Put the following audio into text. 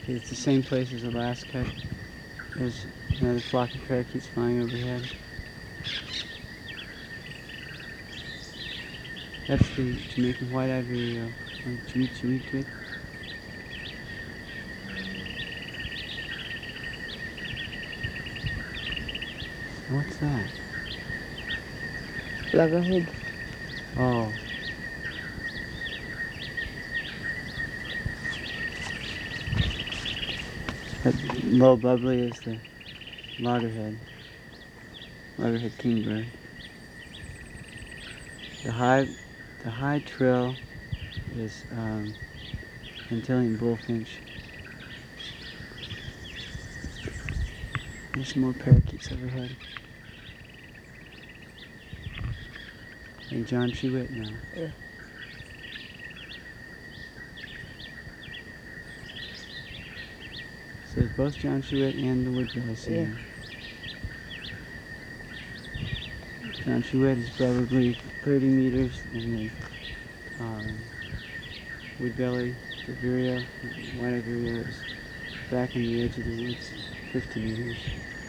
It's the same place as the last cut. There's another flock of parakeets flying overhead. That's the Jamaican white-eyed vireo. Chimmy chimmy twit. What's that? Loggerhead. Oh. That low bubbly is the loggerhead kingbird. The high trill is Antillean bullfinch. There's more parakeets overhead. And John Chewett now. Yeah. So it's both John Chewett and the woodbelly singing. Yeah. John Chewett is probably 30 meters, and the woodbelly, the vireo, white-eyed vireo, is back in the edge of the woods, 50 meters.